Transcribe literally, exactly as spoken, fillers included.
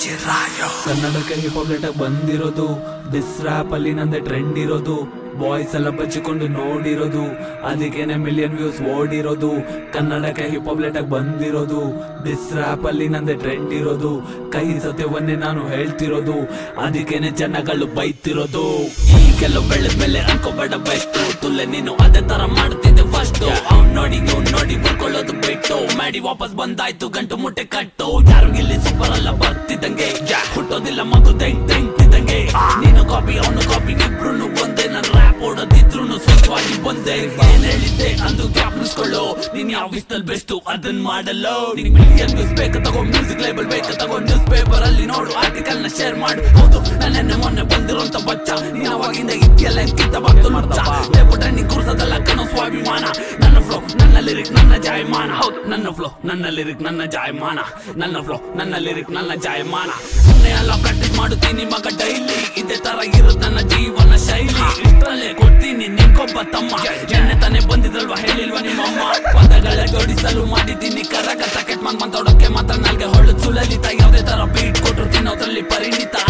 ಕನ್ನಡಕ್ಕೆ hip hop ಲೇಟಾಗಿ ಬಂದಿರೋದು, ಡಿಸ್ ರ್ಯಾಪ್ ಅಲ್ಲಿ ನಂದೆ ಟ್ರೆಂಡ್ ಇರೋದು, ಬಾಯ್ಸ್ ಎಲ್ಲ ಬಚ್ಚಿಕೊಂಡು ನೋಡಿರೋದು, ಅದಕ್ಕೇನೆ ಮಿಲಿಯನ್ ವ್ಯೂಸ್ ಓಡಿರೋದು. ಕನ್ನಡಕ್ಕೆ ಹಿಪ್ ಹಾಪ್ ಲೇಟಾಗಿ ಬಂದಿರೋದು, ಡಿಸ್ ರ್ಯಾಪ್ ಅಲ್ಲಿ ನಂದೆ ಟ್ರೆಂಡ್ ಇರೋದು, ಕಹಿ ಸತ್ಯವನ್ನೇ ನಾನು ಹೇಳ್ತಿರೋದು, ಅದಕ್ಕೇನೆ ಜನಗಳು ಬೈತಿರೋದು. ಈಗೆಲ್ಲ ಬೆಳೆದ್ಮೇಲೆ ಅನ್ಕೋಬೇಡ ಬೆಸ್ಟ್, ತುಲ್ಲೆ ನೀನು ಅದೇ ತರ ಮಾಡ್ತಿದ್ದೆ ಫಸ್ಟ್. ಅವ್ನ್ ನೋಡಿ ಇವ್ನ್ ನೋಡಿ ಬರ್ಕೊಳ್ಳೋದು ಬಿಟ್ಟು, ಮಾಡಿ ವಾಪಸ್ ಬಂದಾಯ್ತು ಗಂಟು ಮುಟ್ಟೆ ಕಟ್ಟು. ಯಾರು ಇಲ್ಲಿ ಸೂಪರ್ ಅಲ್ಲ ಬರ್ತಿದ್ದಂಗೆ, ಹುಟ್ಟೋದಿಲ್ಲ ಮಗು ತೆಂಗ್ ತೆಂಗ್ತಿದ್ದಂಗೆ. ನೀನು ಕಾಪಿ ಅವನು ಕಾಪಿ ಇಬ್ರು ಒಂದೇ, ನನ್ ರ್ಯಾಪ್ ಓಡೋದಿದ್ರು ಸ್ವಂತವಾಗಿ ಬಂದೆ. ಏನ್ ಹೇಳಿದ್ದೆ ಅಂದು ಜ್ಞಾಪಿಸ್ಕೊಳ್ಳೋ, ನೀನ್ ಯಾವ ವಿಸ್ತಲ್ ಬೆಸ್ಟ್ ಅದನ್ ಮಾಡಲ್ಲೋ. ನಿನ್ ಮಿಲಿಯನ್ ನ್ಯೂಸ್ ಬೇಕಾ ತಗೋ, ಮ್ಯೂಸಿಕ್ ಲೇಬಲ್ ಬೇಕಾ ತಗೋ, ನ್ಯೂಸ್ ಪೇಪರ್ ಅಲ್ಲಿ ನೋಡು, ಆರ್ಟಿಕಲ್ ನ ಶೇರ್ ಮಾಡು. ಹೌದು ನನ್ನ ಮೊನ್ನೆ ಬಂದಿರೋಂತ ಬಚ್ಚ, ನೀನ್ ಅವಾಗಿಂದ ಇದೆಯಲ್ಲ ಕಿತ್ತ ಬರ್ತು ಮಾಡ್ತಾ ಲೇಪುಟ್ರೆ ನೀನ್ ಕೂರ್ಸೋದಲ್ಲ ಕಣೋ ಸ್ವಾಭಿಮಾನ. ನನ್ನ ಫ್ಲೋ ನನ್ನ ಲಿರಿಕ್ ನನ್ನ ಜಾಯಮಾನ, ಹೌದು ನನ್ನ ಫ್ಲೋ ನನ್ನ ಲಿರಿಕ್ ನನ್ನ ಜಾಯಮಾನ, ನನ್ನ ಫ್ಲೋ ನನ್ನ ಲಿರಿಕ್ ನನ್ನ ಜಾಯಮಾನ. ಸುಮ್ಮನೆ ಅಲ್ಲ ಪ್ರಾಕ್ಟೀಸ್ ಮಾಡುತ್ತೀನಿ ಮಗ ಡೈಲಿ, ಇದೇ ತರ ಇರೋದು ನನ್ನ ಜೀವನ ಶೈಲಿ. ಇಷ್ಟರಲ್ಲೇ ಕೊಡ್ತೀನಿ ನಿನ್ಗೊಬ್ಬ ತಮ್ಮ, ಎಣ್ಣೆ ತಾನೇ ಬಂದಿದ್ರಲ್ವಾ ಹೇಳಿಲ್ವಾ ನಿಮ್ಮಮ್ಮ. ಪದಗಳ ಜೋಡಿಸಲು ಮಾಡಿದ್ದೀನಿ ಕರಗ, ತಕೆಟ್ ಮಂಗ್ ಮಾತಾಡೋಕೆ ಮಾತ್ರ ನಾಲ್ಗೆ ಹೊಳ್ಳು ಸುಲಲಿತ. ಯಾವುದೇ ತರ ಬೀಟ್ ಕೊಟ್ಟರು ತಿನ್ನೋದ್ರಲ್ಲಿ ಪರಿಣಿತ.